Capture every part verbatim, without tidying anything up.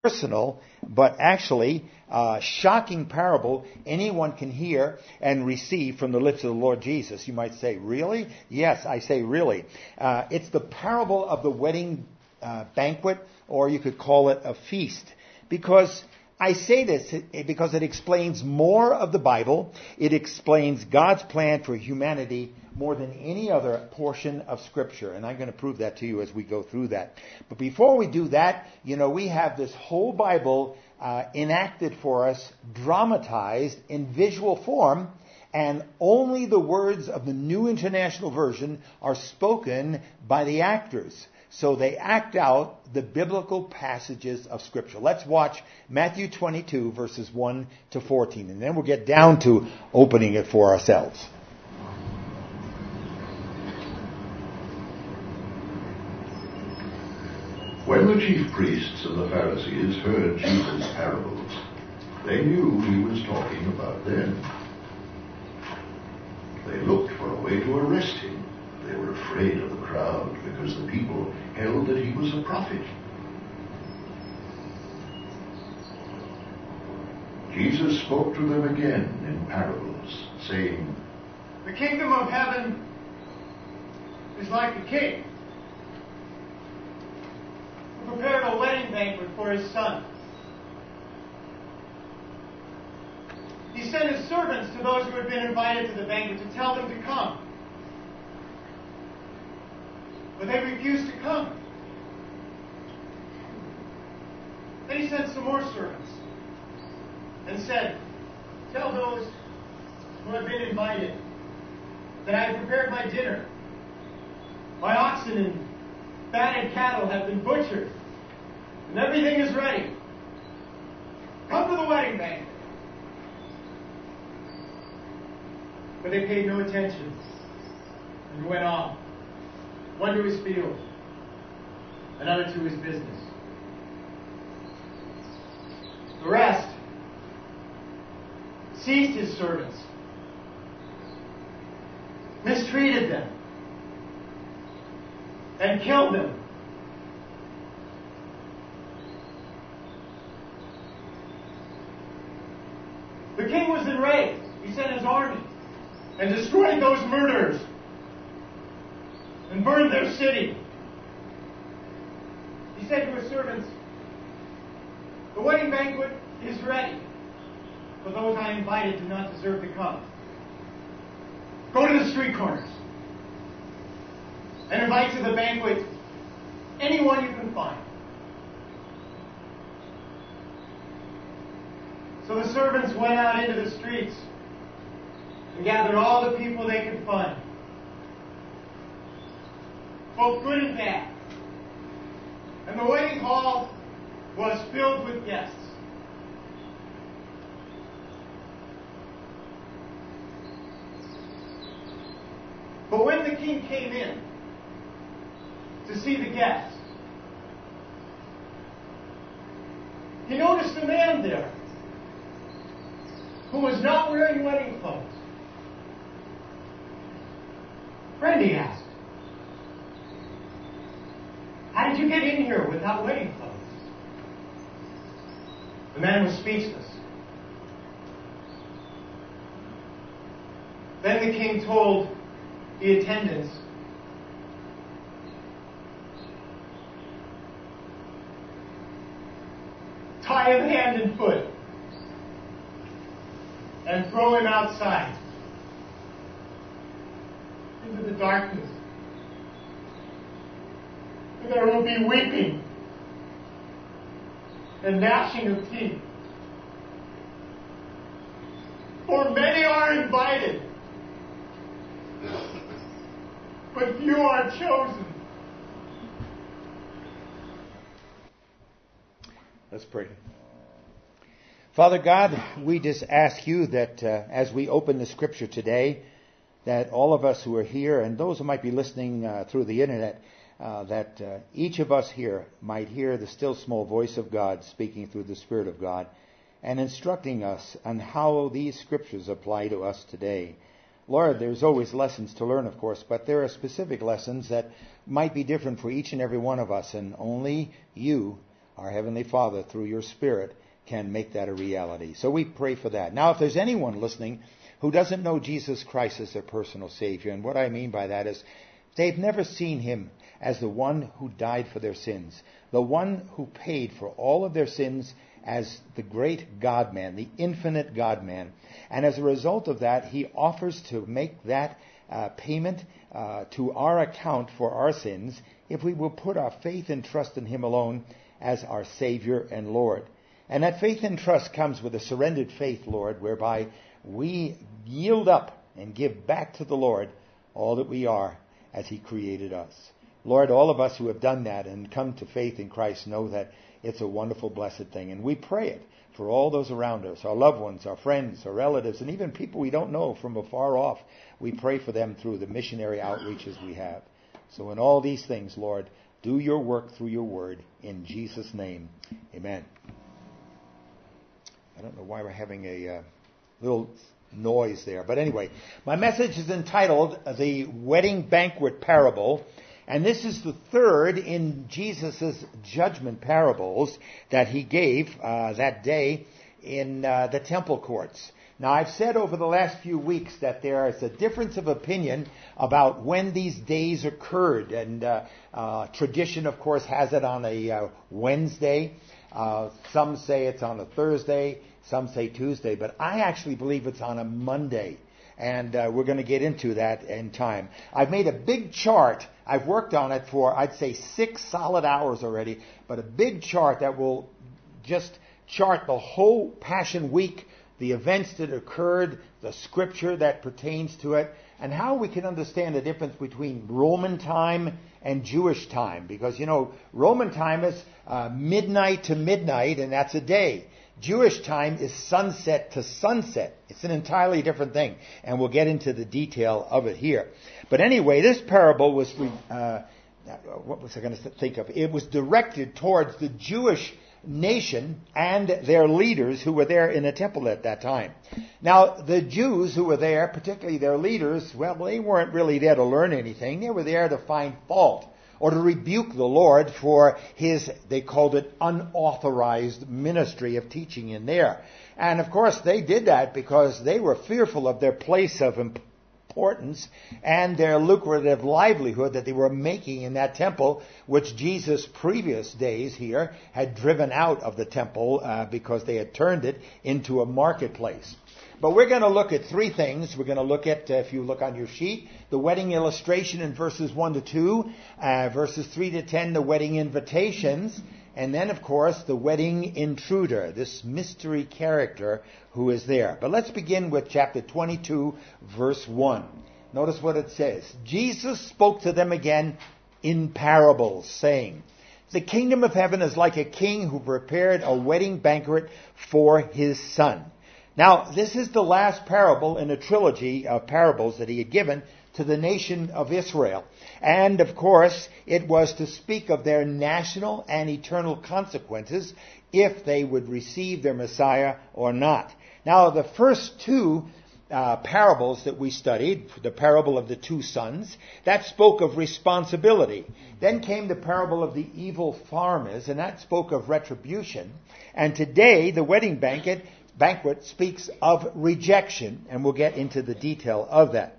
personal, but actually uh, shocking parable anyone can hear and receive from the lips of the Lord Jesus. You might say, really? Yes, I say really. Uh, it's the parable of the wedding uh, banquet, or you could call it a feast. Because I say this because it explains more of the Bible. It explains God's plan for humanity more than any other portion of Scripture. And I'm going to prove that to you as we go through that. But before we do that, you know, we have this whole Bible uh, enacted for us, dramatized in visual form, and only the words of the New International Version are spoken by the actors. So they act out the biblical passages of Scripture. Let's watch Matthew twenty-two, verses one to fourteen, and then we'll get down to opening it for ourselves. When the chief priests and the Pharisees heard Jesus' parables, they knew he was talking about them. They looked for a way to arrest him. They were afraid of the crowd because the people held that he was a prophet. Jesus spoke to them again in parables, saying, "The kingdom of heaven is like a king who prepared a wedding banquet for his son. He sent his servants to those who had been invited to the banquet to tell them to come. But they refused to come. Then he sent some more servants and said, 'Tell those who have been invited that I have prepared my dinner. My oxen and fatted cattle have been butchered, and everything is ready. Come to the wedding banquet.' But they paid no attention and went on. One to his field, another to his business. The rest seized his servants, mistreated them, and killed them. The king was enraged. He sent his army and destroyed those murderers and burned their city. He said to his servants, 'The wedding banquet is ready, but those I invited do not deserve to come. Go to the street corners and invite to the banquet anyone you can find.' So the servants went out into the streets and gathered all the people they could find, both good and bad. And the wedding hall was filled with guests. But when the king came in to see the guests, he noticed a man there who was not wearing wedding clothes. 'Friend,' he asked, 'how did you get in here without wedding clothes?' The man was speechless. Then the king told the attendants, 'Tie him hand and foot and throw him outside into the darkness. There will be weeping and gnashing of teeth. For many are invited, but few are chosen.'" Let's pray. Father God, we just ask you that uh, as we open the Scripture today, that all of us who are here and those who might be listening uh, through the internet, uh, that uh, each of us here might hear the still small voice of God speaking through the Spirit of God and instructing us on how these Scriptures apply to us today. Lord, there's always lessons to learn, of course, but there are specific lessons that might be different for each and every one of us, and only you our Heavenly Father, through your Spirit, can make that a reality. So we pray for that. Now, if there's anyone listening who doesn't know Jesus Christ as their personal Savior, and what I mean by that is they've never seen Him as the one who died for their sins, the one who paid for all of their sins as the great God-man, the infinite God-man. And as a result of that, He offers to make that uh, payment uh, to our account for our sins if we will put our faith and trust in Him alone as our Savior and Lord. And that faith and trust comes with a surrendered faith, Lord, whereby we yield up and give back to the Lord all that we are as He created us. Lord, all of us who have done that and come to faith in Christ know that it's a wonderful, blessed thing. And we pray it for all those around us, our loved ones, our friends, our relatives, and even people we don't know from afar off. We pray for them through the missionary outreaches we have. So in all these things, Lord, do your work through your word. In Jesus' name, amen. I don't know why we're having a uh, little noise there. But anyway, my message is entitled The Wedding Banquet Parable. And this is the third in Jesus' judgment parables that He gave uh, that day in uh, the temple courts. Now, I've said over the last few weeks that there is a difference of opinion about when these days occurred. And uh, uh, tradition, of course, has it on a uh, Wednesday. Uh, some say it's on a Thursday. Some say Tuesday. But I actually believe it's on a Monday. And uh, we're going to get into that in time. I've made a big chart. I've worked on it for, I'd say, six solid hours already. But a big chart that will just chart the whole Passion Week, the events that occurred, the scripture that pertains to it, and how we can understand the difference between Roman time and Jewish time. Because, you know, Roman time is uh, midnight to midnight, and that's a day. Jewish time is sunset to sunset. It's an entirely different thing, and we'll get into the detail of it here. But anyway, this parable was, uh, what was I going to think of? It was directed towards the Jewish nation and their leaders who were there in the temple at that time. Now, the Jews who were there, particularly their leaders, well, they weren't really there to learn anything. They were there to find fault or to rebuke the Lord for His, they called it, unauthorized ministry of teaching in there. And of course, they did that because they were fearful of their place of importance and their lucrative livelihood that they were making in that temple, which Jesus, previous days here, had driven out of the temple uh, because they had turned it into a marketplace. But we're going to look at three things. We're going to look at, uh, if you look on your sheet, the wedding illustration in verses one to two, uh, verses three to ten, the wedding invitations, and then, of course, the wedding intruder, this mystery character who is there. But let's begin with chapter twenty-two, verse one. Notice what it says. Jesus spoke to them again in parables, saying, "The kingdom of heaven is like a king who prepared a wedding banquet for his son." Now, this is the last parable in a trilogy of parables that He had given to the nation of Israel. And, of course, it was to speak of their national and eternal consequences if they would receive their Messiah or not. Now, the first two uh, parables that we studied, the parable of the two sons, that spoke of responsibility. Then came the parable of the evil farmers, and that spoke of retribution. And today, the wedding banquet banquet speaks of rejection, and we'll get into the detail of that.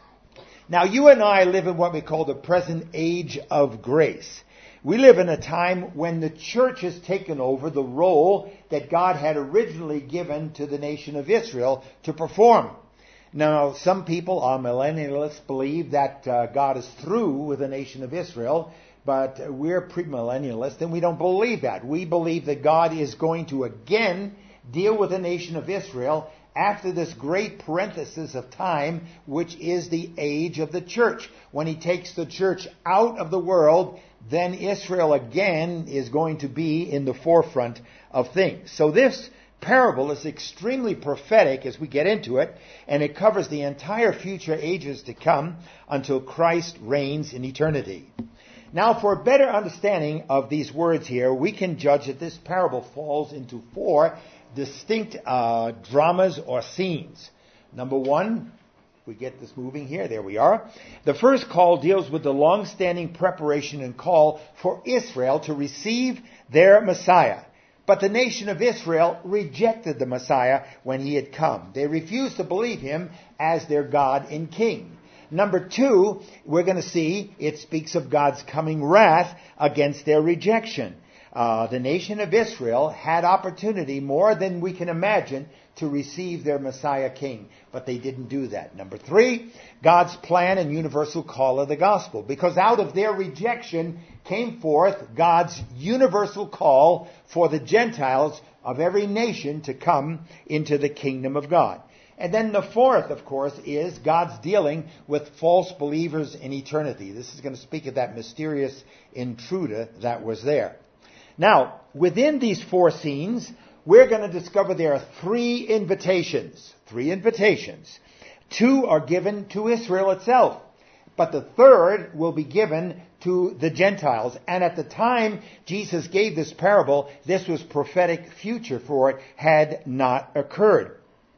Now, you and I live in what we call the present age of grace. We live in a time when the church has taken over the role that God had originally given to the nation of Israel to perform. Now, some people, our millennialists, believe that uh, God is through with the nation of Israel, but we're premillennialists, and we don't believe that. We believe that God is going to again deal with the nation of Israel after this great parenthesis of time, which is the age of the church. When He takes the church out of the world, then Israel again is going to be in the forefront of things. So this parable is extremely prophetic as we get into it, and it covers the entire future ages to come until Christ reigns in eternity. Now, for a better understanding of these words here, we can judge that this parable falls into four distinct uh, dramas or scenes. Number one, we get this moving here, there we are. The first call deals with the long-standing preparation and call for Israel to receive their Messiah. But the nation of Israel rejected the Messiah when he had come. They refused to believe him as their God and King. Number two, we're going to see it speaks of God's coming wrath against their rejection. Uh, the nation of Israel had opportunity more than we can imagine to receive their Messiah King, but they didn't do that. Number three, God's plan and universal call of the gospel, because out of their rejection came forth God's universal call for the Gentiles of every nation to come into the kingdom of God. And then the fourth, of course, is God's dealing with false believers in eternity. This is going to speak of that mysterious intruder that was there. Now, within these four scenes, we're going to discover there are three invitations. Three invitations. Two are given to Israel itself, but the third will be given to the Gentiles. And at the time Jesus gave this parable, this was prophetic future for it had not occurred.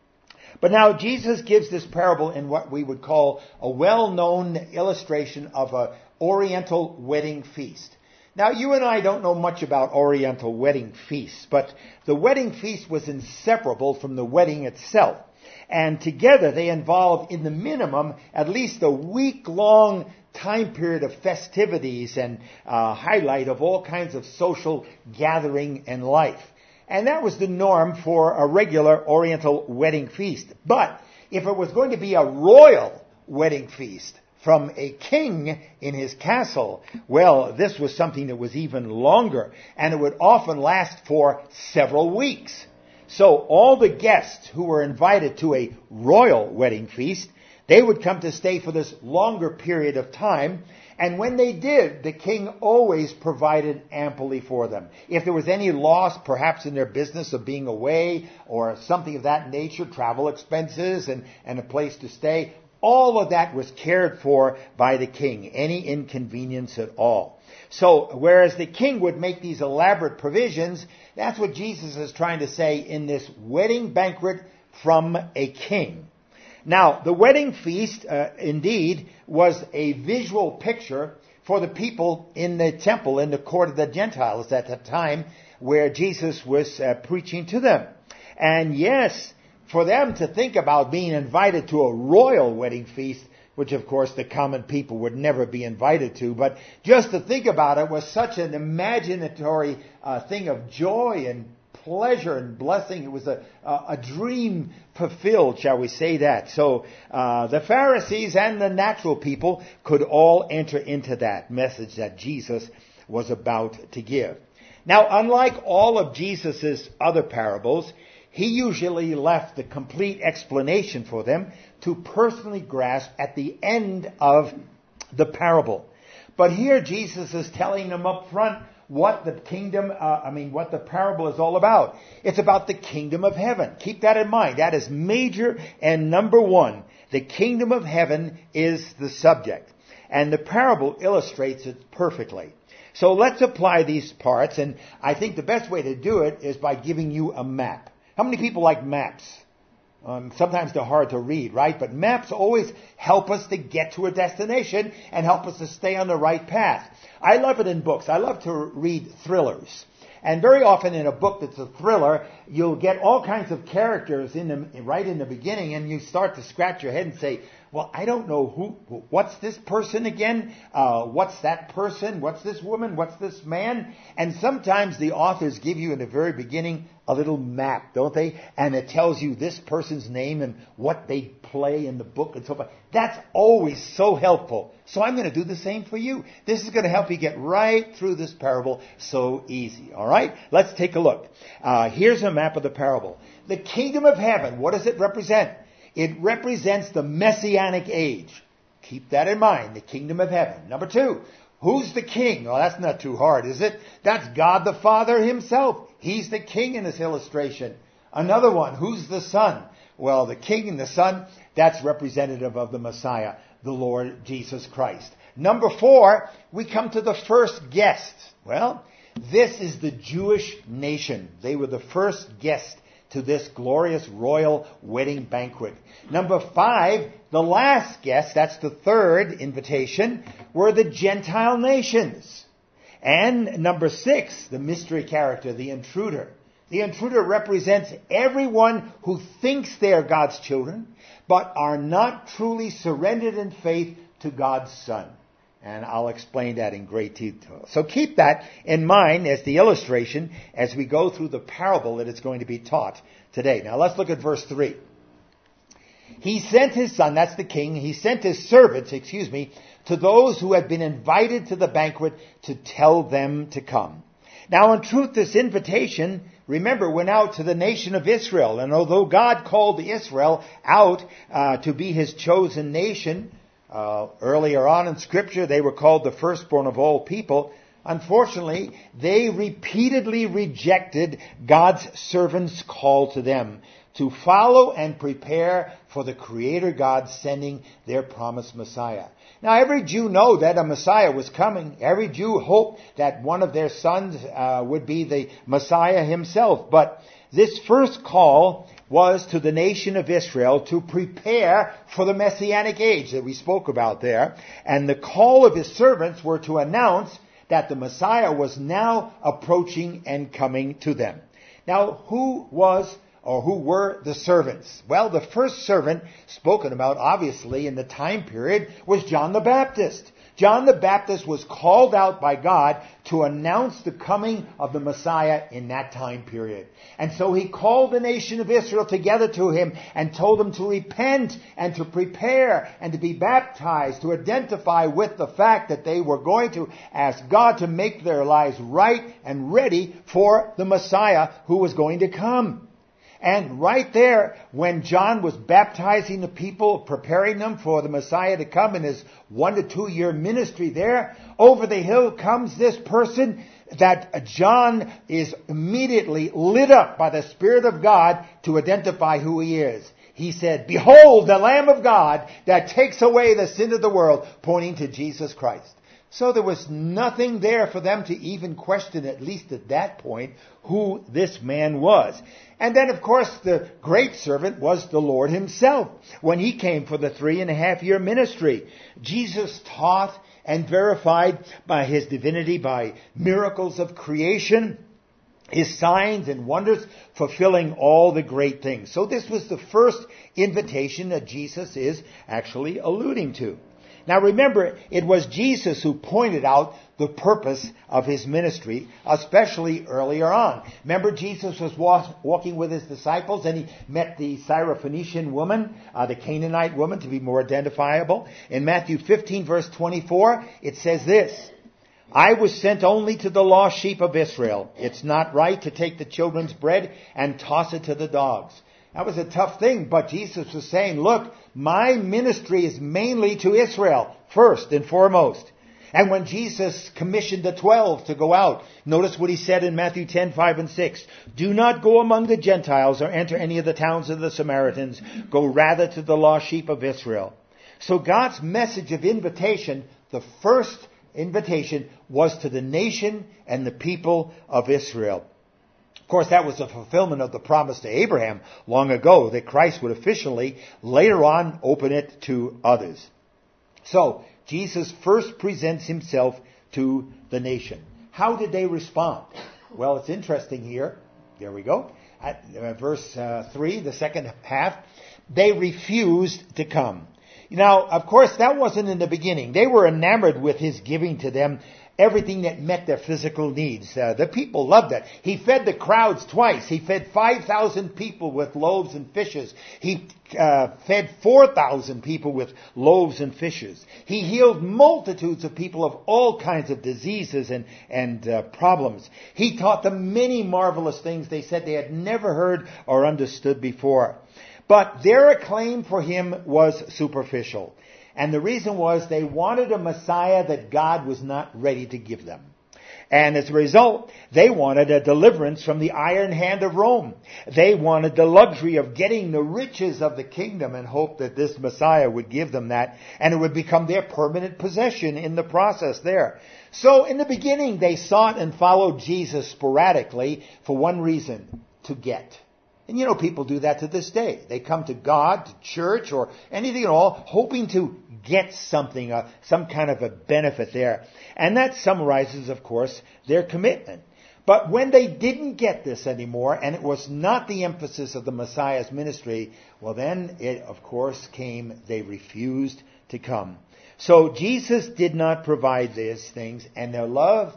But now Jesus gives this parable in what we would call a well-known illustration of an Oriental wedding feast. Now, you and I don't know much about Oriental wedding feasts, but the wedding feast was inseparable from the wedding itself. And together they involved, in the minimum, at least a week-long time period of festivities and uh, highlight of all kinds of social gathering and life. And that was the norm for a regular Oriental wedding feast. But if it was going to be a royal wedding feast from a king in his castle, well, this was something that was even longer, and it would often last for several weeks. So all the guests who were invited to a royal wedding feast, they would come to stay for this longer period of time. And when they did, the king always provided amply for them. If there was any loss, perhaps in their business of being away or something of that nature, travel expenses and, and a place to stay, all of that was cared for by the king, any inconvenience at all. So, whereas the king would make these elaborate provisions, that's what Jesus is trying to say in this wedding banquet from a king. Now, the wedding feast, uh, indeed, was a visual picture for the people in the temple, in the court of the Gentiles at the time where Jesus was uh, preaching to them. And yes, for them to think about being invited to a royal wedding feast, which of course the common people would never be invited to, but just to think about it was such an imaginatory uh, thing of joy and pleasure and blessing. It was a, a, a dream fulfilled, shall we say that. So uh, the Pharisees and the natural people could all enter into that message that Jesus was about to give. Now, unlike all of Jesus' other parables, he usually left the complete explanation for them to personally grasp at the end of the parable. But here Jesus is telling them up front what the kingdom, uh, I mean, what the parable is all about. It's about the kingdom of heaven. Keep that in mind. That is major and number one. The kingdom of heaven is the subject. And the parable illustrates it perfectly. So let's apply these parts, and I think the best way to do it is by giving you a map. How many people like maps? Um, sometimes they're hard to read, right? But maps always help us to get to a destination and help us to stay on the right path. I love it in books. I love to read thrillers. And very often in a book that's a thriller, you'll get all kinds of characters in the, right in the beginning, and you start to scratch your head and say, well, I don't know who, what's this person again? Uh, what's that person? What's this woman? What's this man? And sometimes the authors give you in the very beginning a little map, don't they? And it tells you this person's name and what they play in the book and so forth. That's always so helpful. So I'm going to do the same for you. This is going to help you get right through this parable so easy. All right? Let's take a look. Uh, here's a map of the parable. The kingdom of heaven, what does it represent? It represents the Messianic age. Keep that in mind, the kingdom of heaven. Number two, who's the king? Well, that's not too hard, is it? That's God the Father himself. He's the king in this illustration. Another one, who's the son? Well, the king and the son, that's representative of the Messiah, the Lord Jesus Christ. Number four, we come to the first guest. Well, this is the Jewish nation. They were the first guest to this glorious royal wedding banquet. Number five, the last guest, that's the third invitation, were the Gentile nations. And number six, the mystery character, the intruder. The intruder represents everyone who thinks they are God's children, but are not truly surrendered in faith to God's Son. And I'll explain that in great detail. So keep that in mind as the illustration as we go through the parable that is going to be taught today. Now let's look at verse three. He sent his son, that's the king, he sent his servants, excuse me, to those who had been invited to the banquet to tell them to come. Now in truth, this invitation, remember, went out to the nation of Israel. And although God called Israel out uh, to be his chosen nation, Uh, earlier on in Scripture, they were called the firstborn of all people. Unfortunately, they repeatedly rejected God's servant's call to them to follow and prepare for the Creator God sending their promised Messiah. Now, every Jew knew that a Messiah was coming. Every Jew hoped that one of their sons uh, would be the Messiah himself. But this first call was to the nation of Israel to prepare for the Messianic age that we spoke about there. And the call of his servants were to announce that the Messiah was now approaching and coming to them. Now, who was or who were the servants? Well, the first servant spoken about, obviously, in the time period was John the Baptist. John the Baptist was called out by God to announce the coming of the Messiah in that time period. And so he called the nation of Israel together to him and told them to repent and to prepare and to be baptized, to identify with the fact that they were going to ask God to make their lives right and ready for the Messiah who was going to come. And right there, when John was baptizing the people, preparing them for the Messiah to come in his one to two year ministry there, over the hill comes this person that John is immediately lit up by the Spirit of God to identify who he is. He said, "Behold, the Lamb of God that takes away the sin of the world," pointing to Jesus Christ. So there was nothing there for them to even question, at least at that point, who this man was. And then, of course, the great servant was the Lord himself when he came for the three and a half year ministry. Jesus taught and verified by his divinity, by miracles of creation, his signs and wonders, fulfilling all the great things. So this was the first invitation that Jesus is actually alluding to. Now remember, it was Jesus who pointed out the purpose of his ministry, especially earlier on. Remember, Jesus was walking with his disciples and he met the Syrophoenician woman, uh, the Canaanite woman, to be more identifiable. In Matthew fifteen, verse twenty-four, it says this, "I was sent only to the lost sheep of Israel. It's not right to take the children's bread and toss it to the dogs." That was a tough thing, but Jesus was saying, look, my ministry is mainly to Israel, first and foremost. And when Jesus commissioned the twelve to go out, notice what he said in Matthew ten, five and six. "Do not go among the Gentiles or enter any of the towns of the Samaritans. Go rather to the lost sheep of Israel." So God's message of invitation, the first invitation, was to the nation and the people of Israel. Of course, that was a fulfillment of the promise to Abraham long ago, that Christ would officially later on open it to others. So, Jesus first presents himself to the nation. How did they respond? Well, it's interesting here. There we go. At uh, verse uh, three, the second half, they refused to come. Now, of course, that wasn't in the beginning. They were enamored with his giving to them everything that met their physical needs. Uh, the people loved it. He fed the crowds twice. He fed five thousand people with loaves and fishes. He uh, fed four thousand people with loaves and fishes. He healed multitudes of people of all kinds of diseases and, and uh, problems. He taught them many marvelous things they said they had never heard or understood before. But their acclaim for him was superficial. And the reason was they wanted a Messiah that God was not ready to give them. And as a result, they wanted a deliverance from the iron hand of Rome. They wanted the luxury of getting the riches of the kingdom and hoped that this Messiah would give them that, and it would become their permanent possession in the process there. So in the beginning, they sought and followed Jesus sporadically for one reason: to get. And you know, people do that to this day. They come to God, to church, or anything at all, hoping to get something, uh, some kind of a benefit there. And that summarizes, of course, their commitment. But when they didn't get this anymore, and it was not the emphasis of the Messiah's ministry, well then it, of course, came, they refused to come. So Jesus did not provide these things, and their love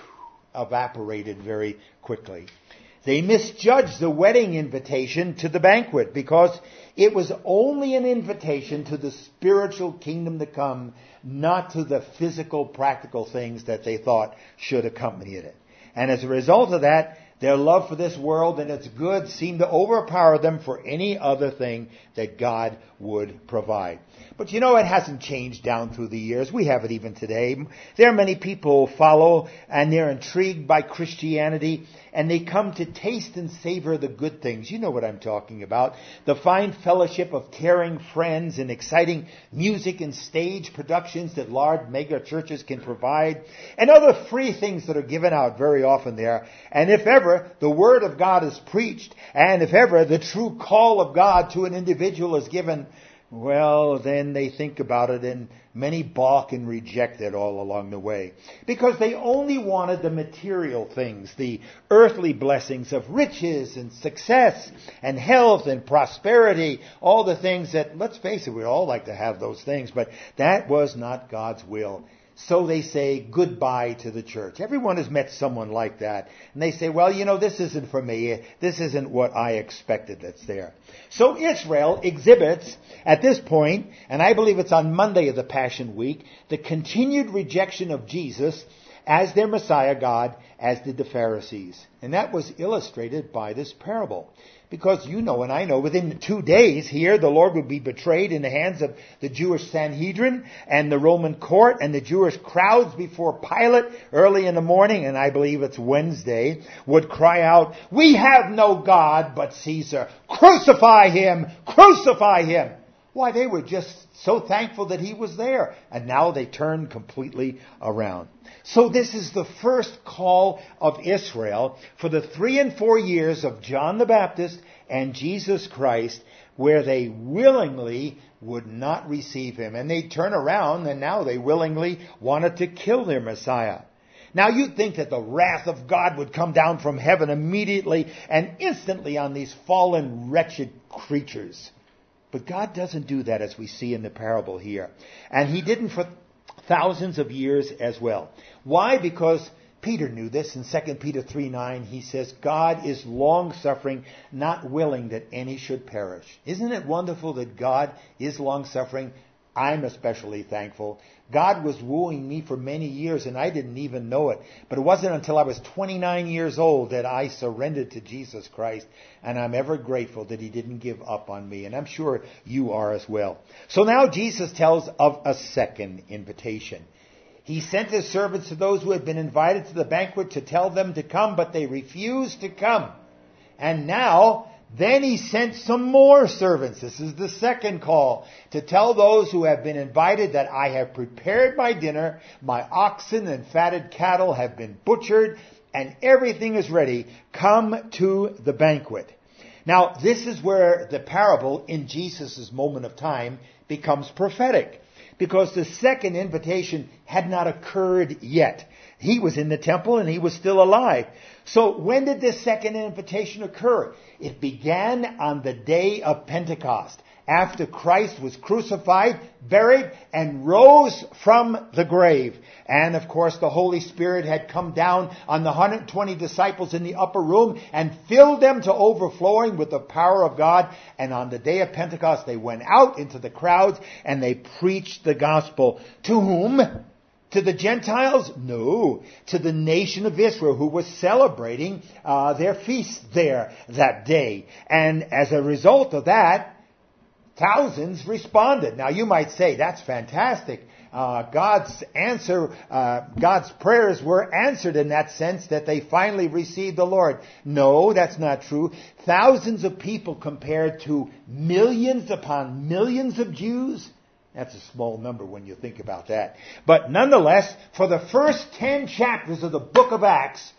evaporated very quickly. They misjudged the wedding invitation to the banquet because it was only an invitation to the spiritual kingdom to come, not to the physical, practical things that they thought should accompany it. And as a result of that, their love for this world and its goods seemed to overpower them for any other thing that God would provide. But you know, it hasn't changed down through the years. We have it even today. There are many people who follow and they're intrigued by Christianity and they come to taste and savor the good things. You know what I'm talking about. The fine fellowship of caring friends and exciting music and stage productions that large mega churches can provide and other free things that are given out very often there. And if ever the Word of God is preached and if ever the true call of God to an individual is given, well, then they think about it and many balk and reject it all along the way. Because they only wanted the material things, the earthly blessings of riches and success and health and prosperity, all the things that, let's face it, we all like to have those things, but that was not God's will. So they say goodbye to the church. Everyone has met someone like that. And they say, well, you know, this isn't for me. This isn't what I expected that's there. So Israel exhibits, at this point, and I believe it's on Monday of the Passion Week, the continued rejection of Jesus as their Messiah God, as did the Pharisees. And that was illustrated by this parable. Because you know and I know within two days here the Lord would be betrayed in the hands of the Jewish Sanhedrin and the Roman court and the Jewish crowds before Pilate early in the morning, and I believe it's Wednesday, would cry out, "We have no God but Caesar. Crucify him! Crucify him!" Why, they were just so thankful that he was there. And now they turned completely around. So this is the first call of Israel for the three and four years of John the Baptist and Jesus Christ, where they willingly would not receive him. And they turn around and now they willingly wanted to kill their Messiah. Now you'd think that the wrath of God would come down from heaven immediately and instantly on these fallen, wretched creatures. But God doesn't do that, as we see in the parable here. And he didn't for thousands of years as well. Why? Because Peter knew this. In Second Peter three nine, he says, God is long-suffering, not willing that any should perish. Isn't it wonderful that God is long-suffering? I'm especially thankful. God was wooing me for many years and I didn't even know it. But it wasn't until I was twenty-nine years old that I surrendered to Jesus Christ. And I'm ever grateful that he didn't give up on me. And I'm sure you are as well. So now Jesus tells of a second invitation. He sent his servants to those who had been invited to the banquet to tell them to come, but they refused to come. And now, then he sent some more servants. This is the second call, to tell those who have been invited that I have prepared my dinner, my oxen and fatted cattle have been butchered, and everything is ready. Come to the banquet. Now, this is where the parable in Jesus' moment of time becomes prophetic, because the second invitation had not occurred yet. He was in the temple and he was still alive. So when did this second invitation occur? It began on the day of Pentecost, after Christ was crucified, buried, and rose from the grave. And of course the Holy Spirit had come down on the one hundred twenty disciples in the upper room and filled them to overflowing with the power of God. And on the day of Pentecost they went out into the crowds and they preached the gospel. To whom? To the Gentiles? No. To the nation of Israel, who was celebrating uh, their feast there that day. And as a result of that, thousands responded. Now you might say, that's fantastic. Uh, God's answer, uh, God's prayers were answered in that sense that they finally received the Lord. No, that's not true. Thousands of people compared to millions upon millions of Jews. That's a small number when you think about that. But nonetheless, for the first ten chapters of the book of Acts,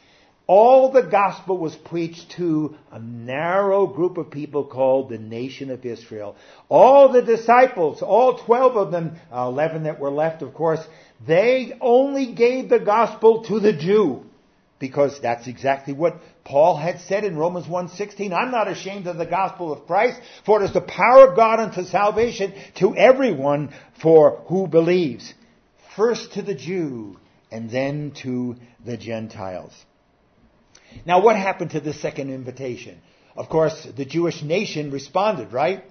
all the gospel was preached to a narrow group of people called the nation of Israel. All the disciples, all twelve of them, uh, eleven that were left, of course, they only gave the gospel to the Jew. Because that's exactly what Paul had said in Romans one sixteen. I'm not ashamed of the gospel of Christ, for it is the power of God unto salvation to everyone for who believes. First to the Jew, and then to the Gentiles. Now, what happened to the second invitation? Of course, the Jewish nation responded, right?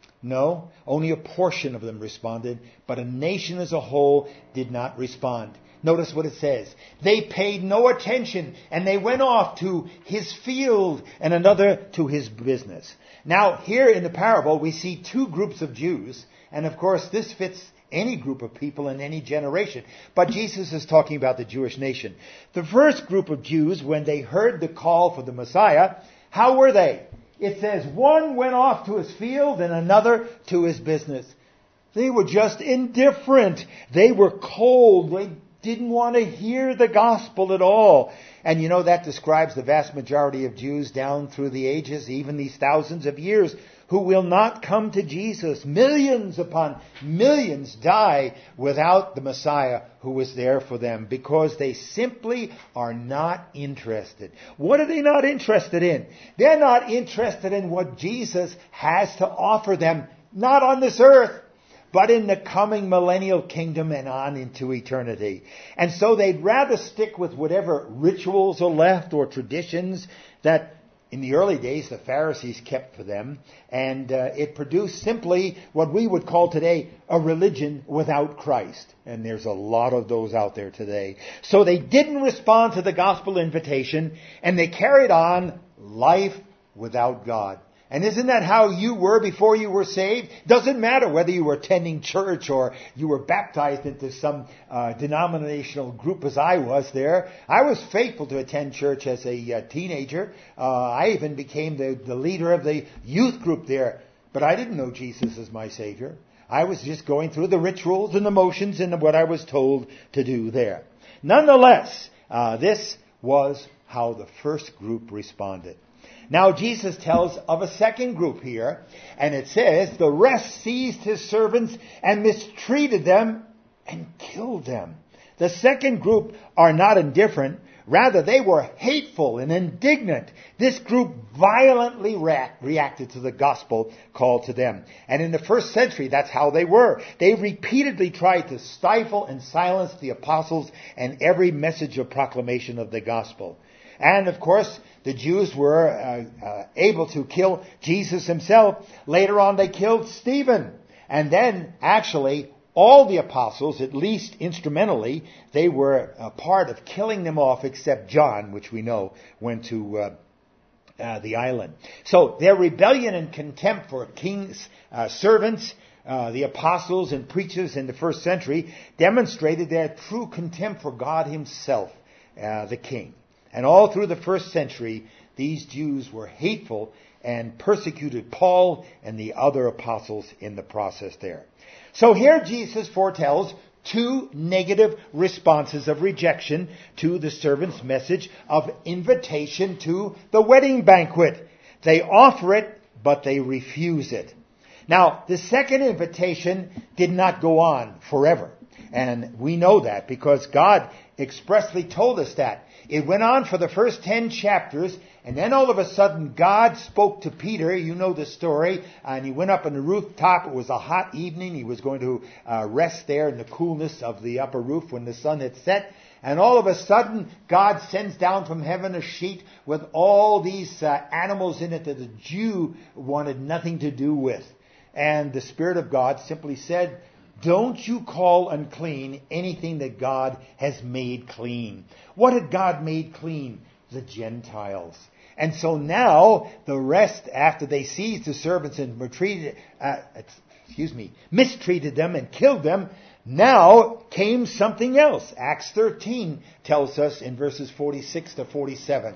No, only a portion of them responded, but a nation as a whole did not respond. Notice what it says. They paid no attention, and they went off to his field and another to his business. Now, here in the parable, we see two groups of Jews, and of course, this fits any group of people in any generation. But Jesus is talking about the Jewish nation. The first group of Jews, when they heard the call for the Messiah, how were they? It says one went off to his field and another to his business. They were just indifferent. They were cold. They didn't want to hear the gospel at all. And you know, that describes the vast majority of Jews down through the ages, even these thousands of years, who will not come to Jesus. Millions upon millions die without the Messiah who was there for them because they simply are not interested. What are they not interested in? They're not interested in what Jesus has to offer them, not on this earth, but in the coming millennial kingdom and on into eternity. And so they'd rather stick with whatever rituals are left or traditions that in the early days the Pharisees kept for them. And uh, it produced simply what we would call today a religion without Christ. And there's a lot of those out there today. So they didn't respond to the gospel invitation, and they carried on life without God. And isn't that how you were before you were saved? Doesn't matter whether you were attending church or you were baptized into some uh, denominational group as I was there. I was faithful to attend church as a uh, teenager. Uh, I even became the, the leader of the youth group there. But I didn't know Jesus as my Savior. I was just going through the rituals and the motions and what I was told to do there. Nonetheless, uh, this was how the first group responded. Now Jesus tells of a second group here, and it says, the rest seized his servants and mistreated them and killed them. The second group are not indifferent. Rather, they were hateful and indignant. This group violently re- reacted to the gospel called to them. And in the first century, that's how they were. They repeatedly tried to stifle and silence the apostles and every message of proclamation of the gospel. And of course, the Jews were uh, uh, able to kill Jesus himself. Later on, they killed Stephen. And then, actually, all the apostles, at least instrumentally, they were a part of killing them off, except John, which we know went to uh, uh, the island. So their rebellion and contempt for king's uh, servants, uh, the apostles and preachers in the first century, demonstrated their true contempt for God himself, uh, the king. And all through the first century, these Jews were hateful and persecuted Paul and the other apostles in the process there. So here Jesus foretells two negative responses of rejection to the servant's message of invitation to the wedding banquet. They offer it, but they refuse it. Now, the second invitation did not go on forever. And we know that because God expressly told us that. It went on for the first ten chapters, and then all of a sudden God spoke to Peter. You know the story. And he went up on the rooftop. It was a hot evening. He was going to uh, rest there in the coolness of the upper roof when the sun had set. And all of a sudden, God sends down from heaven a sheet with all these uh, animals in it that the Jew wanted nothing to do with. And the Spirit of God simply said, don't you call unclean anything that God has made clean. What had God made clean? The Gentiles. And so now, the rest, after they seized the servants and were treated, uh, excuse me, mistreated them and killed them, now came something else. Acts thirteen tells us in verses forty-six to forty-seven.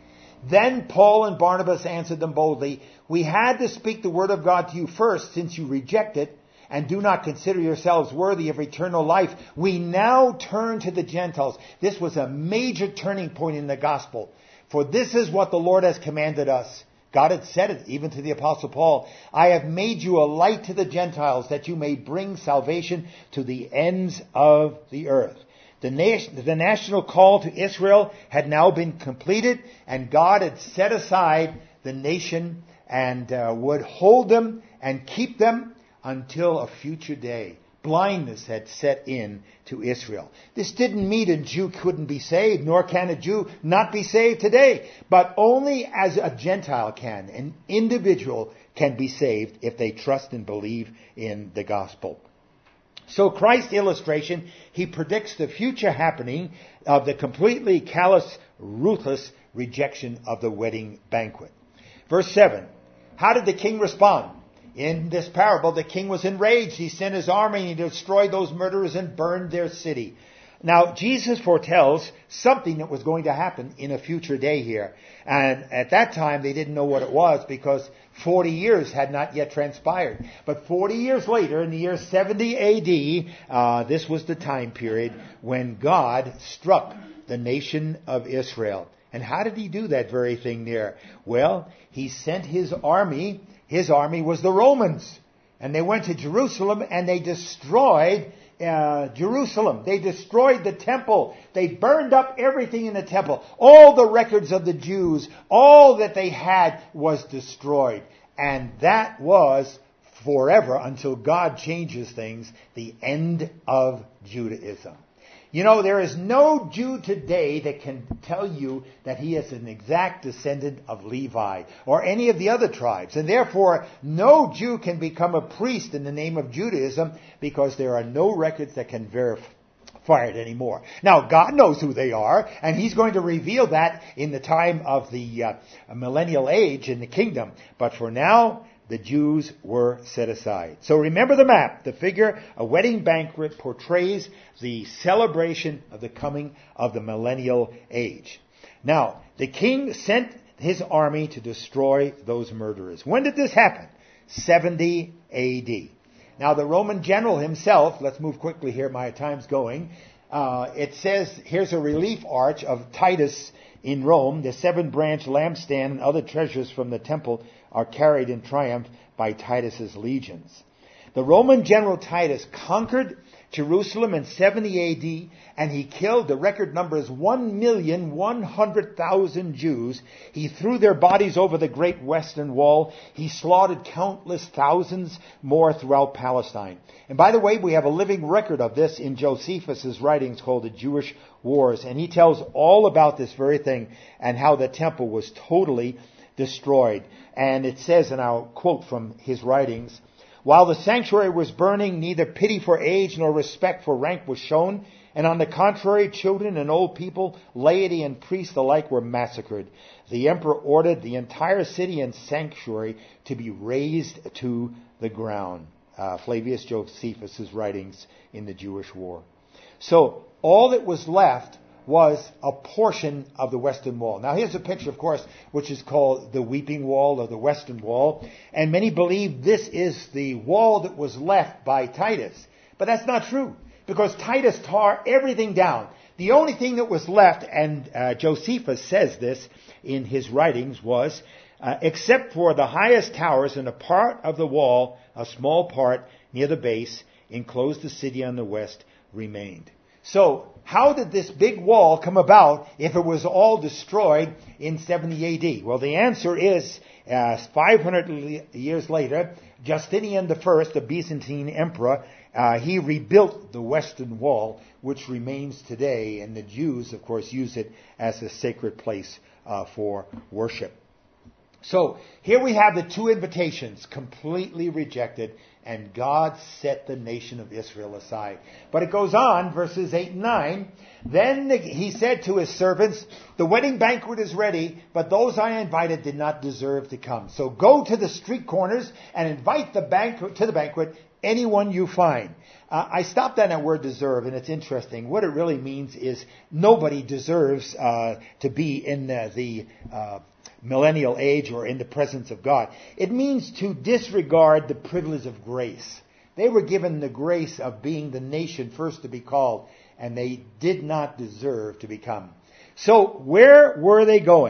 Then Paul and Barnabas answered them boldly, we had to speak the word of God to you first, since you reject it, and do not consider yourselves worthy of eternal life. We now turn to the Gentiles. This was a major turning point in the gospel. For this is what the Lord has commanded us. God had said it even to the Apostle Paul. I have made you a light to the Gentiles, that you may bring salvation to the ends of the earth. The, nation, the national call to Israel had now been completed, and God had set aside the nation and uh, would hold them and keep them until a future day. Blindness had set in to Israel. This didn't mean a Jew couldn't be saved, nor can a Jew not be saved today. But only as a Gentile can. An individual can be saved if they trust and believe in the gospel. So Christ's illustration, he predicts the future happening of the completely callous, ruthless rejection of the wedding banquet. Verse seven. How did the king respond? In this parable, the king was enraged. He sent his army and he destroyed those murderers and burned their city. Now, Jesus foretells something that was going to happen in a future day here. And at that time, they didn't know what it was because forty years had not yet transpired. But forty years later, in the year seventy A D, uh, this was the time period when God struck the nation of Israel. And how did he do that very thing there? Well, he sent his army. His army was the Romans. And they went to Jerusalem and they destroyed uh, Jerusalem. They destroyed the temple. They burned up everything in the temple. All the records of the Jews, all that they had was destroyed. And that was forever, until God changes things, the end of Judaism. You know, there is no Jew today that can tell you that he is an exact descendant of Levi or any of the other tribes. And therefore, no Jew can become a priest in the name of Judaism because there are no records that can verify it anymore. Now, God knows who they are, and he's going to reveal that in the time of the uh, millennial age in the kingdom. But for now, the Jews were set aside. So remember the map. The figure, a wedding banquet, portrays the celebration of the coming of the millennial age. Now, the king sent his army to destroy those murderers. When did this happen? seventy A D. Now, the Roman general himself, let's move quickly here, my time's going. Uh, it says, here's a relief arch of Titus in Rome. The seven-branch lampstand and other treasures from the temple are carried in triumph by Titus's legions. The Roman general Titus conquered Jerusalem in seventy A D, and he killed, the record number is one million one hundred thousand Jews. He threw their bodies over the great western wall. He slaughtered countless thousands more throughout Palestine. And by the way, we have a living record of this in Josephus' writings called The Jewish Wars, and he tells all about this very thing and how the temple was totally destroyed. And it says, and I'll quote from his writings, while the sanctuary was burning, neither pity for age nor respect for rank was shown, and on the contrary, children and old people, laity and priests alike were massacred. The emperor ordered the entire city and sanctuary to be razed to the ground. Uh, Flavius Josephus' writings in the Jewish War. So all that was left was a portion of the Western Wall. Now here's a picture, of course, which is called the Weeping Wall or the Western Wall. And many believe this is the wall that was left by Titus. But that's not true, because Titus tore everything down. The only thing that was left, and uh, Josephus says this in his writings, was, uh, except for the highest towers and a part of the wall, a small part near the base, enclosed the city on the west, remained. So, how did this big wall come about if it was all destroyed in seventy A D? Well, the answer is, uh, five hundred years later, Justinian the First, the Byzantine emperor, uh, he rebuilt the Western Wall, which remains today, and the Jews, of course, use it as a sacred place uh, for worship. So, here we have the two invitations completely rejected, and God set the nation of Israel aside. But it goes on, verses eight and nine. Then he said to his servants, the wedding banquet is ready, but those I invited did not deserve to come. So go to the street corners and invite the banquet, to the banquet anyone you find. Uh, I stopped on that word deserve, and it's interesting. What it really means is nobody deserves uh, to be in uh, the uh, millennial age or in the presence of God. It means to disregard the privilege of grace. They were given the grace of being the nation first to be called, and they did not deserve to become. So where were they going?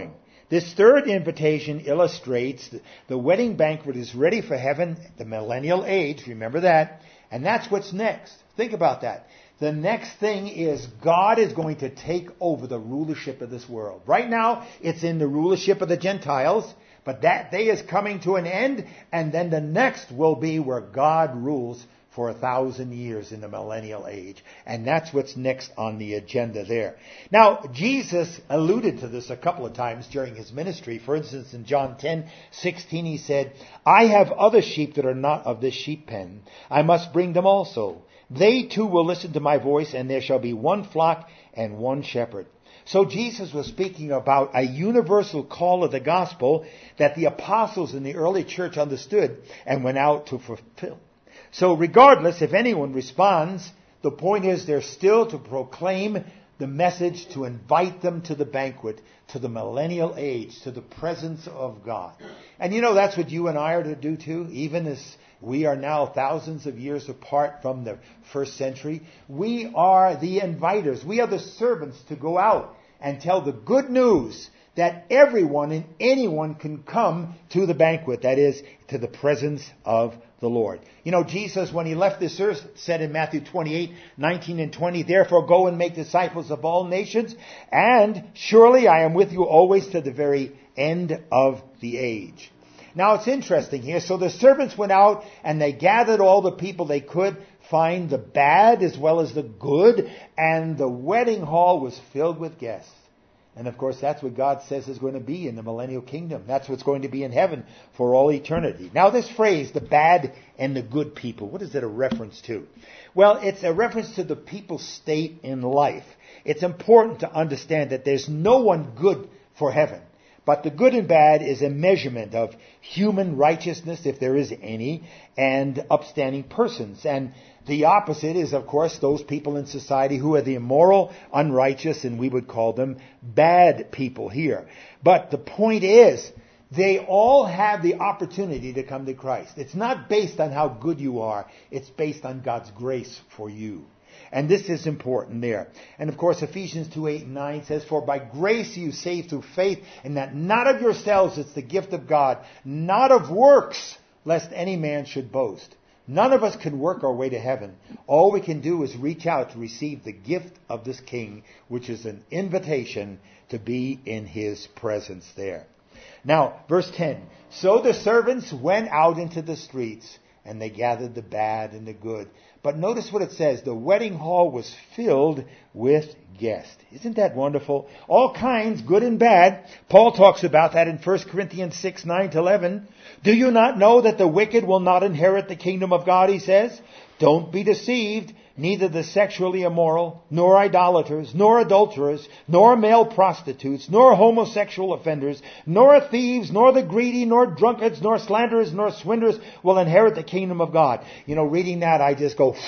This third invitation illustrates that the wedding banquet is ready for heaven, the millennial age, remember that, and that's what's next. Think about that. The next thing is God is going to take over the rulership of this world. Right now, it's in the rulership of the Gentiles, but that day is coming to an end, and then the next will be where God rules for a thousand years in the millennial age. And that's what's next on the agenda there. Now, Jesus alluded to this a couple of times during his ministry. For instance, in John ten sixteen, he said, I have other sheep that are not of this sheep pen. I must bring them also. They too will listen to my voice, and there shall be one flock and one shepherd. So Jesus was speaking about a universal call of the gospel that the apostles in the early church understood and went out to fulfill. So regardless if anyone responds, the point is they're still to proclaim the message, to invite them to the banquet, to the millennial age, to the presence of God. And you know, that's what you and I are to do too, even as we are now thousands of years apart from the first century. We are the inviters. We are the servants to go out and tell the good news that everyone and anyone can come to the banquet, that is, to the presence of the Lord. You know, Jesus, when he left this earth, said in Matthew twenty-eight, nineteen and twenty, therefore go and make disciples of all nations, and surely I am with you always to the very end of the age. Now it's interesting here. So the servants went out and they gathered all the people they could find, the bad as well as the good, and the wedding hall was filled with guests. And of course, that's what God says is going to be in the millennial kingdom. That's what's going to be in heaven for all eternity. Now, this phrase, the bad and the good people, what is it a reference to? Well, it's a reference to the people's state in life. It's important to understand that there's no one good for heaven. But the good and bad is a measurement of human righteousness, if there is any, and upstanding persons. And the opposite is, of course, those people in society who are the immoral, unrighteous, and we would call them bad people here. But the point is, they all have the opportunity to come to Christ. It's not based on how good you are. It's based on God's grace for you. And this is important there. And of course, Ephesians two, eight and nine says, for by grace you saved through faith, and that not of yourselves, it's the gift of God, not of works, lest any man should boast. None of us can work our way to heaven. All we can do is reach out to receive the gift of this King, which is an invitation to be in his presence there. Now, verse ten. So the servants went out into the streets, and they gathered the bad and the good. But notice what it says. The wedding hall was filled with guests. Isn't that wonderful? All kinds, good and bad. Paul talks about that in First Corinthians six, nine to eleven. Do you not know that the wicked will not inherit the kingdom of God, he says? Don't be deceived. Neither the sexually immoral, nor idolaters, nor adulterers, nor male prostitutes, nor homosexual offenders, nor thieves, nor the greedy, nor drunkards, nor slanderers, nor swindlers will inherit the kingdom of God. You know, reading that, I just go,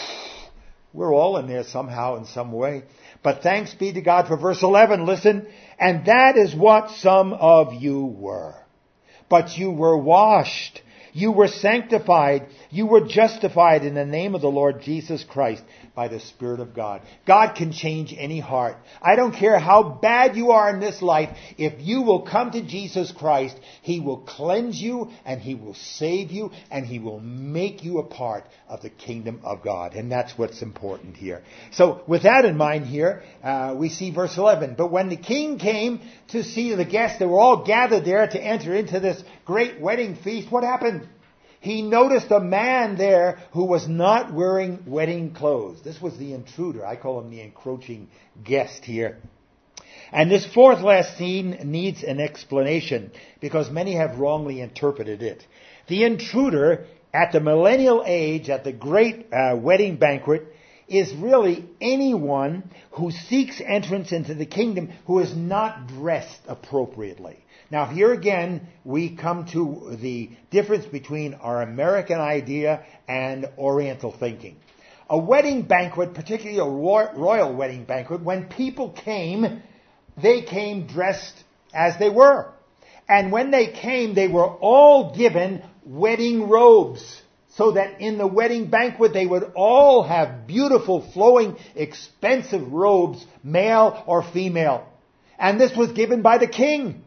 we're all in there somehow, in some way. But thanks be to God for verse eleven. Listen, and that is what some of you were. But you were washed. You were sanctified. You were justified in the name of the Lord Jesus Christ by the Spirit of God. God can change any heart. I don't care how bad you are in this life. If you will come to Jesus Christ, He will cleanse you and He will save you and He will make you a part of the kingdom of God. And that's what's important here. So with that in mind here, uh, we see verse eleven. But when the king came to see the guests, they were all gathered there to enter into this great wedding feast. What happened? He noticed a man there who was not wearing wedding clothes. This was the intruder. I call him the encroaching guest here. And this fourth last scene needs an explanation because many have wrongly interpreted it. The intruder at the millennial age, at the great uh, wedding banquet, is really anyone who seeks entrance into the kingdom who is not dressed appropriately. Now here again, we come to the difference between our American idea and Oriental thinking. A wedding banquet, particularly a royal wedding banquet, when people came, they came dressed as they were. And when they came, they were all given wedding robes. So that in the wedding banquet, they would all have beautiful, flowing, expensive robes, male or female. And this was given by the king.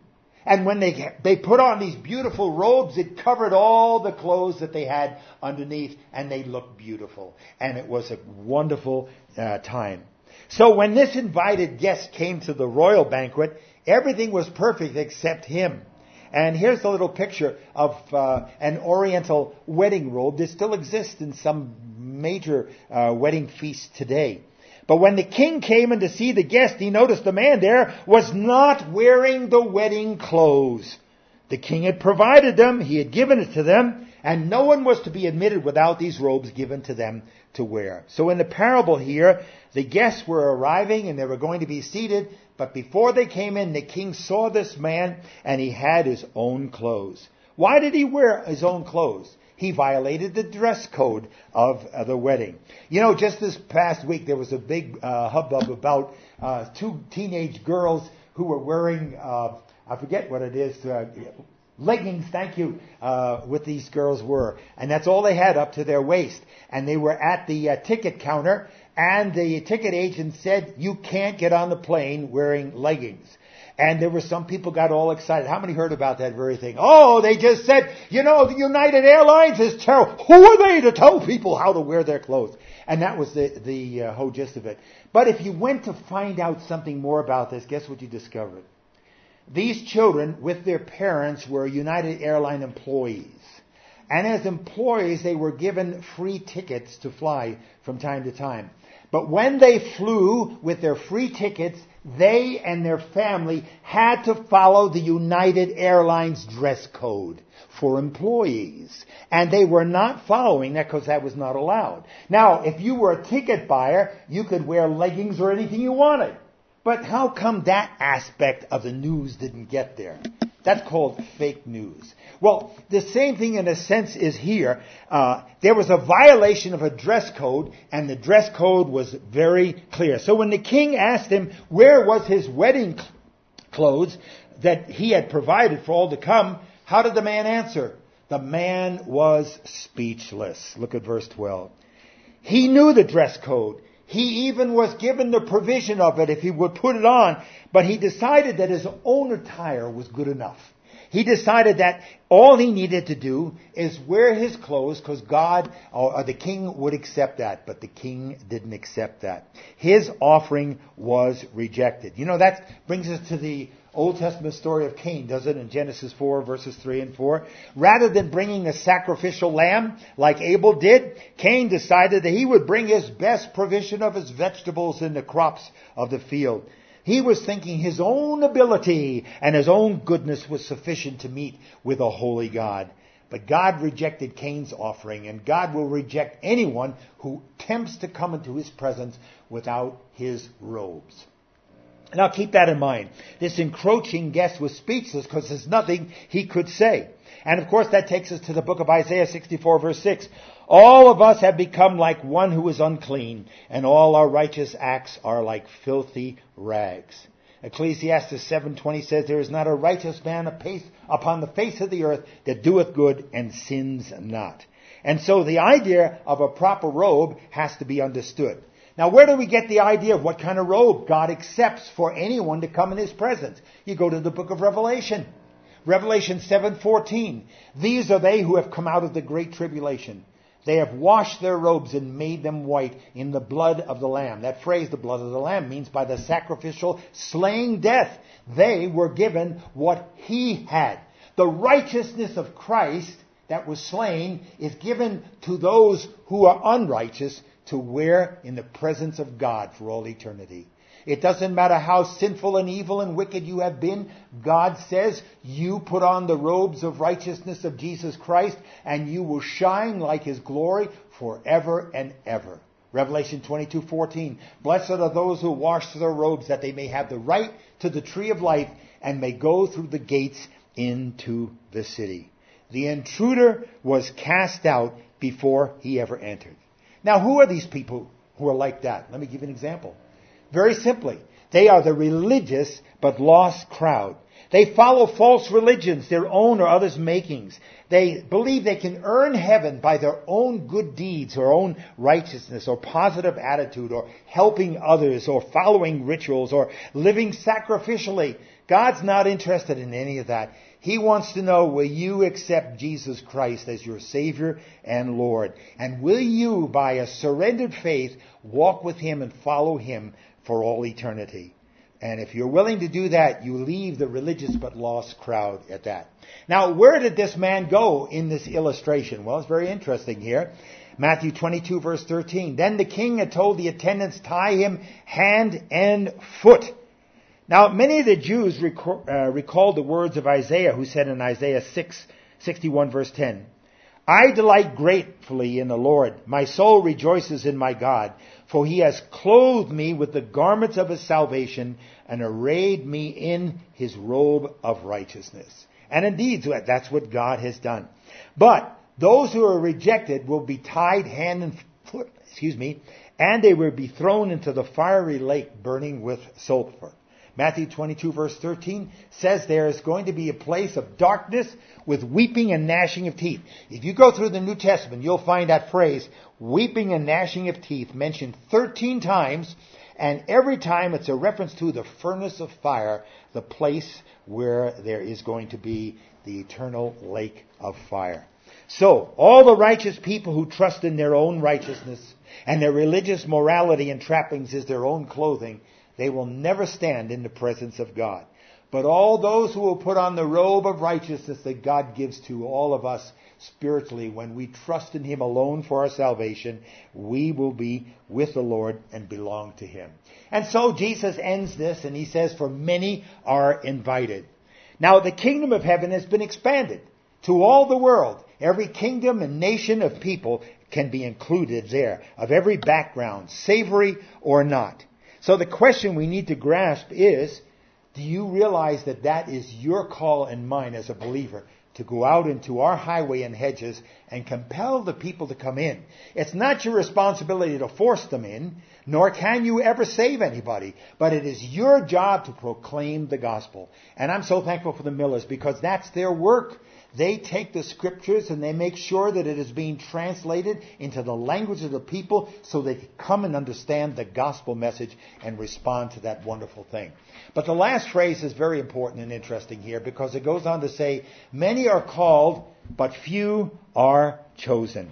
And when they they put on these beautiful robes, it covered all the clothes that they had underneath, and they looked beautiful. And it was a wonderful uh, time. So when this invited guest came to the royal banquet, everything was perfect except him. And here's a little picture of uh, an oriental wedding robe that still exists in some major uh, wedding feasts today. But when the king came in to see the guest, he noticed the man there was not wearing the wedding clothes. The king had provided them, he had given it to them, and no one was to be admitted without these robes given to them to wear. So in the parable here, the guests were arriving and they were going to be seated, but before they came in, the king saw this man and he had his own clothes. Why did he wear his own clothes? He violated the dress code of uh, the wedding. You know, just this past week there was a big uh, hubbub about uh, two teenage girls who were wearing, uh, I forget what it is, uh, leggings, thank you, uh, what these girls were. And that's all they had up to their waist. And they were at the uh, ticket counter, and the ticket agent said, you can't get on the plane wearing leggings. And there were some people got all excited. How many heard about that very thing? Oh, they just said, you know, the United Airlines is terrible. Who are they to tell people how to wear their clothes? And that was the, the uh, whole gist of it. But if you went to find out something more about this, guess what you discovered? These children, with their parents, were United Airline employees. And as employees, they were given free tickets to fly from time to time. But when they flew with their free tickets, they and their family had to follow the United Airlines dress code for employees. And they were not following that because that was not allowed. Now, if you were a ticket buyer, you could wear leggings or anything you wanted. But how come that aspect of the news didn't get there? That's called fake news. Well, the same thing in a sense is here. Uh, there was a violation of a dress code, and the dress code was very clear. So when the king asked him where was his wedding cl- clothes that he had provided for all to come, how did the man answer? The man was speechless. Look at verse twelve. He knew the dress code. He even was given the provision of it if he would put it on, but he decided that his own attire was good enough. He decided that all he needed to do is wear his clothes because God or the king would accept that, but the king didn't accept that. His offering was rejected. You know, that brings us to the Old Testament story of Cain, does it, in Genesis four, verses three and four. Rather than bringing a sacrificial lamb like Abel did, Cain decided that he would bring his best provision of his vegetables and the crops of the field. He was thinking his own ability and his own goodness was sufficient to meet with a holy God. But God rejected Cain's offering, and God will reject anyone who attempts to come into his presence without his robes. Now keep that in mind. This encroaching guest was speechless because there's nothing he could say. And of course that takes us to the book of Isaiah sixty-four verse six. All of us have become like one who is unclean, and all our righteous acts are like filthy rags. Ecclesiastes seven twenty says, there is not a righteous man upon the face of the earth that doeth good and sins not. And so the idea of a proper robe has to be understood. Now, where do we get the idea of what kind of robe God accepts for anyone to come in his presence? You go to the book of Revelation. Revelation seven fourteen. These are they who have come out of the great tribulation. They have washed their robes and made them white in the blood of the Lamb. That phrase, the blood of the Lamb, means by the sacrificial slaying death. They were given what he had. The righteousness of Christ that was slain is given to those who are unrighteous to wear in the presence of God for all eternity. It doesn't matter how sinful and evil and wicked you have been. God says you put on the robes of righteousness of Jesus Christ and you will shine like his glory forever and ever. Revelation twenty-two fourteen. Blessed are those who wash their robes that they may have the right to the tree of life and may go through the gates into the city. The intruder was cast out before he ever entered. Now, who are these people who are like that? Let me give you an example. Very simply, they are the religious but lost crowd. They follow false religions, their own or others' makings. They believe they can earn heaven by their own good deeds or own righteousness or positive attitude or helping others or following rituals or living sacrificially. God's not interested in any of that. He wants to know, will you accept Jesus Christ as your Savior and Lord? And will you, by a surrendered faith, walk with Him and follow Him for all eternity? And if you're willing to do that, you leave the religious but lost crowd at that. Now, where did this man go in this illustration? Well, it's very interesting here. Matthew twenty-two, verse thirteen. Then the king had told the attendants, tie him hand and foot. Now, many of the Jews recall, uh, recalled the words of Isaiah, who said in Isaiah six, sixty-one, verse ten, I delight gratefully in the Lord. My soul rejoices in my God, for He has clothed me with the garments of His salvation and arrayed me in His robe of righteousness. And indeed, that's what God has done. But those who are rejected will be tied hand and foot, excuse me, and they will be thrown into the fiery lake burning with sulfur. Matthew twenty-two, verse thirteen says there is going to be a place of darkness with weeping and gnashing of teeth. If you go through the New Testament, you'll find that phrase, weeping and gnashing of teeth, mentioned thirteen times, and every time it's a reference to the furnace of fire, the place where there is going to be the eternal lake of fire. So, all the righteous people who trust in their own righteousness and their religious morality and trappings is their own clothing, they will never stand in the presence of God. But all those who will put on the robe of righteousness that God gives to all of us spiritually, when we trust in Him alone for our salvation, we will be with the Lord and belong to Him. And so Jesus ends this and He says, for many are invited. Now the kingdom of heaven has been expanded to all the world. Every kingdom and nation of people can be included there, of every background, savory or not. So the question we need to grasp is, do you realize that that is your call and mine as a believer, to go out into our highway and hedges and compel the people to come in? It's not your responsibility to force them in, nor can you ever save anybody, but it is your job to proclaim the gospel. And I'm so thankful for the Millers, because that's their work. They take the scriptures and they make sure that it is being translated into the language of the people so they can come and understand the gospel message and respond to that wonderful thing. But the last phrase is very important and interesting here, because it goes on to say, many are called, but few are chosen.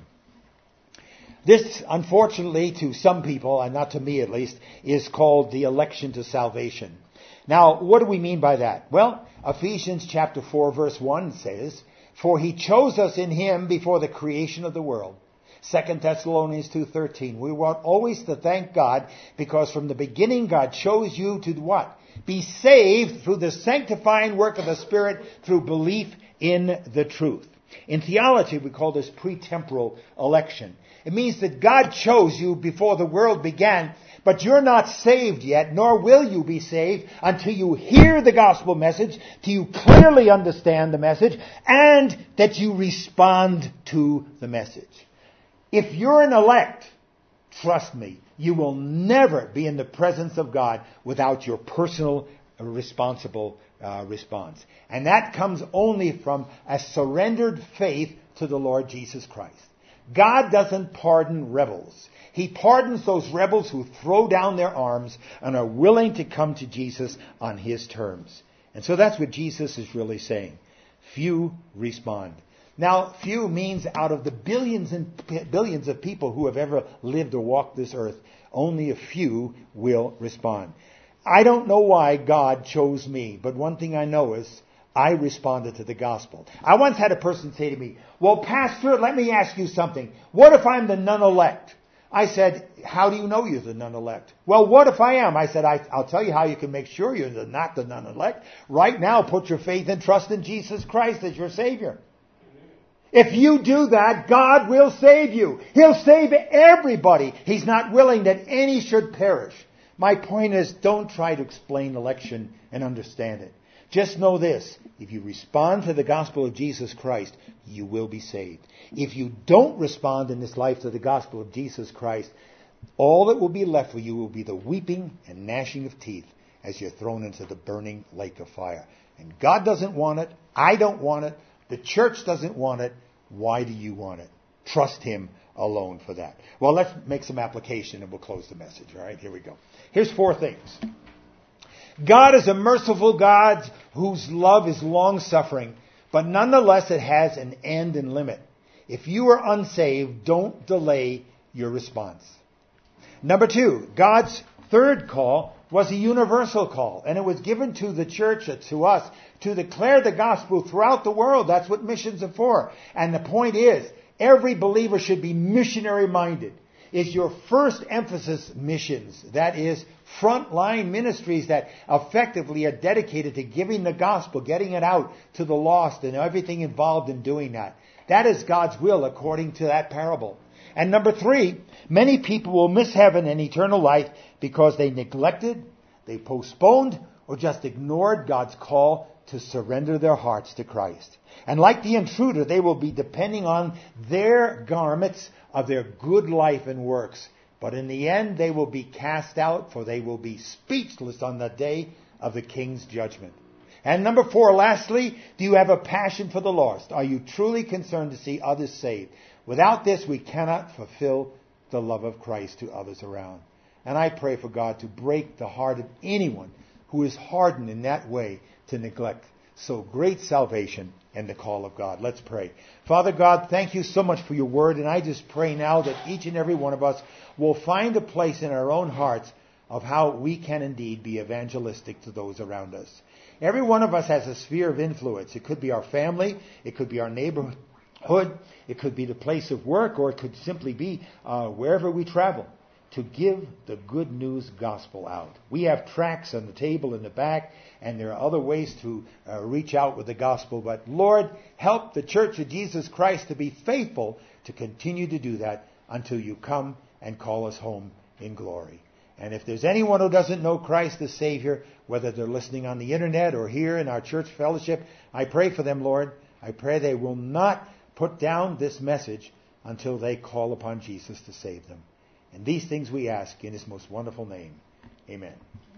This, unfortunately, to some people, and not to me at least, is called the election to salvation. Now, what do we mean by that? Well, Ephesians chapter four, verse one says, for He chose us in Him before the creation of the world. Second Thessalonians two thirteen. We want always to thank God, because from the beginning God chose you to what? Be saved through the sanctifying work of the Spirit, through belief in the truth. In theology, we call this pretemporal election. It means that God chose you before the world began, but you're not saved yet, nor will you be saved until you hear the gospel message, till you clearly understand the message, and that you respond to the message. If you're an elect, trust me, you will never be in the presence of God without your personal responsible uh, response. And that comes only from a surrendered faith to the Lord Jesus Christ. God doesn't pardon rebels. He pardons those rebels who throw down their arms and are willing to come to Jesus on His terms. And so that's what Jesus is really saying. Few respond. Now, few means out of the billions and billions of people who have ever lived or walked this earth, only a few will respond. I don't know why God chose me, but one thing I know is I responded to the gospel. I once had a person say to me, well, Pastor, let me ask you something. What if I'm the none-elect? I said, how do you know you're the none-elect? Well, what if I am? I said, I, I'll tell you how you can make sure you're the, not the none-elect. Right now, put your faith and trust in Jesus Christ as your Savior. If you do that, God will save you. He'll save everybody. He's not willing that any should perish. My point is, don't try to explain election and understand it. Just know this, if you respond to the gospel of Jesus Christ, you will be saved. If you don't respond in this life to the gospel of Jesus Christ, all that will be left for you will be the weeping and gnashing of teeth as you're thrown into the burning lake of fire. And God doesn't want it. I don't want it. The church doesn't want it. Why do you want it? Trust Him alone for that. Well, let's make some application and we'll close the message. All right, here we go. Here's four things. God is a merciful God whose love is long-suffering, but nonetheless it has an end and limit. If you are unsaved, don't delay your response. Number two, God's third call was a universal call, and it was given to the church, to us, to declare the gospel throughout the world. That's what missions are for. And the point is, every believer should be missionary-minded. Is your first emphasis missions? That is, frontline ministries that effectively are dedicated to giving the gospel, getting it out to the lost, and everything involved in doing that. That is God's will according to that parable. And number three, many people will miss heaven and eternal life because they neglected, they postponed, or just ignored God's call to surrender their hearts to Christ. And like the intruder, they will be depending on their garments of their good life and works. But in the end, they will be cast out, for they will be speechless on the day of the King's judgment. And number four, lastly, do you have a passion for the lost? Are you truly concerned to see others saved? Without this, we cannot fulfill the love of Christ to others around. And I pray for God to break the heart of anyone who is hardened in that way to neglect so great salvation and the call of God. Let's pray. Father God, thank you so much for your word, and I just pray now that each and every one of us will find a place in our own hearts of how we can indeed be evangelistic to those around us. Every one of us has a sphere of influence. It could be our family, it could be our neighborhood, it could be the place of work, or it could simply be uh, wherever we travel, to give the good news gospel out. We have tracts on the table in the back, and there are other ways to uh, reach out with the gospel. But Lord, help the Church of Jesus Christ to be faithful to continue to do that until you come and call us home in glory. And if there's anyone who doesn't know Christ as Savior, whether they're listening on the internet or here in our church fellowship, I pray for them, Lord. I pray they will not put down this message until they call upon Jesus to save them. And these things we ask in his most wonderful name. Amen.